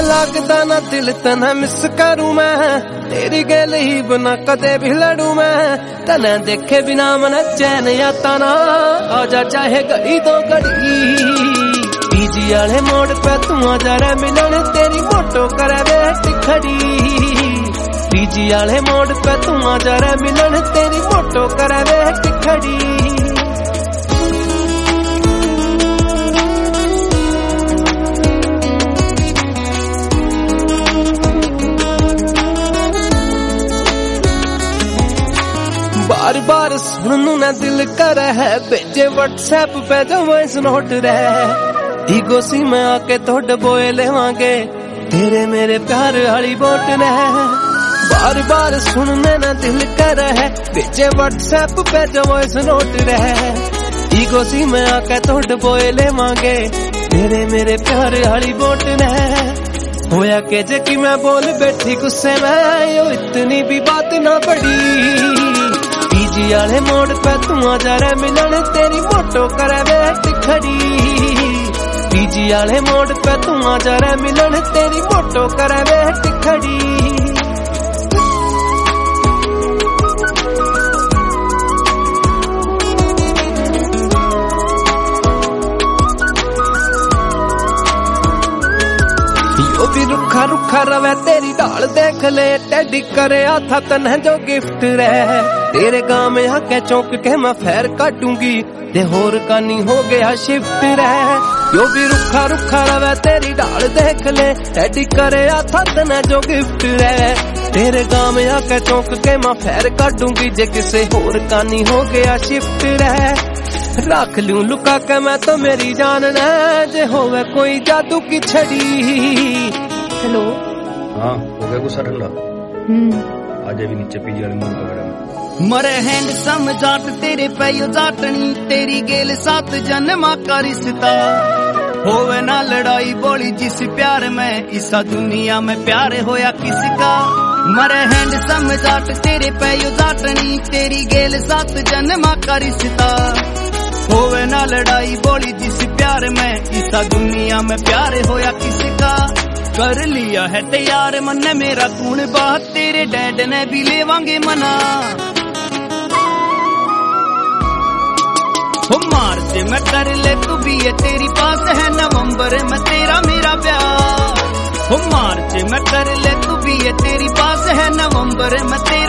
लगदा ना दिल तना मिस करूं मैं, तेरी गल ही बना कदे भी लड़ू मैं। तना देखे बिना मन चैन आता ना, आजा चाहे घड़ी तो घड़ी। पीजी वाले मोड़ पे तू आजा रे मिलन, तेरी फोटो करे वेट खड़ी। पीजी वाले मोड़ पे तू आजा रे मिलन, तेरी फोटो करे वेट खड़ी। बार बार सुननू ना दिल करे है, भेजे व्हाट्सएप पे जो वॉइस नोट रहे। ईगो सी में आके तो डबोए लेवांगे, तेरे मेरे प्यार वाली बोट ने। बार बार सुनने ना दिल करे है, भेजे व्हाट्सएप पे जो वॉइस नोट रहे। ईगो सी में आके तो डबोए लेवांगे, तेरे मेरे प्यार वाली बोट ने। होया के जे कि मैं बोल बैठी गुस्से में, यो इतनी भी बात ना पड़ी। पीजी वाले मोड़ पे तू आजा रे मिलन, तेरी फोटो करे वेट खड़ी। पीजी वाले मोड़ पे तू आजा रे मिलन, तेरी फोटो करे वेट खड़ी। यो भी रुखा रुखा रवे तेरी ढाल देख ले, टेडी करे था तन्हे जो गिफ्ट रहे। तेरे गांव में आके चौंक के मैं फैर काटूंगी, ते होर कानी हो गया शिफ्ट रहे। यो भी रुखा रुखा रवे तेरी ढाल देख ले, टेडी करे था तन्हे जो गिफ्ट रहे। तेरे गांव में आके चौंक के मैं फैर काटूंगी, जे किसे होर कानी हो गया शिफ्ट रहे। रख लूं लुका के मैं तो मेरी जान ने, जे होवे कोई जादू की छड़ी। हेलो हाँ, हो गया गुस्सा ठंडा? आजा भी नीचे पीजी वाले मोड़ पकड़ा। मरे हैंडसम जाट तेरे पैयो जाटनी, तेरी गेल 7 जन्मा का रिश्ता। होवे ना लड़ाई बोली जिस प्यार में, इसा दुनिया में प्यार होया किसका। मरे हैंडसम जाट तेरे पैयो जाटनी, तेरी गेल 7 जन्मा का रिश्ता। होवे ना लड़ाई बोली जिस प्यार में, इसा दुनिया में प्यार होया किसका। कर लिया है तैयार मन ने मेरा कून बात, तेरे डैड ने भी लेवांगे मना। हो मार्च में कर ले तू भी है, तेरी पास है नवंबर में तेरा मेरा प्यार। हो मार्च में कर ले तू भी है, तेरी पास है नवंबर में तेरा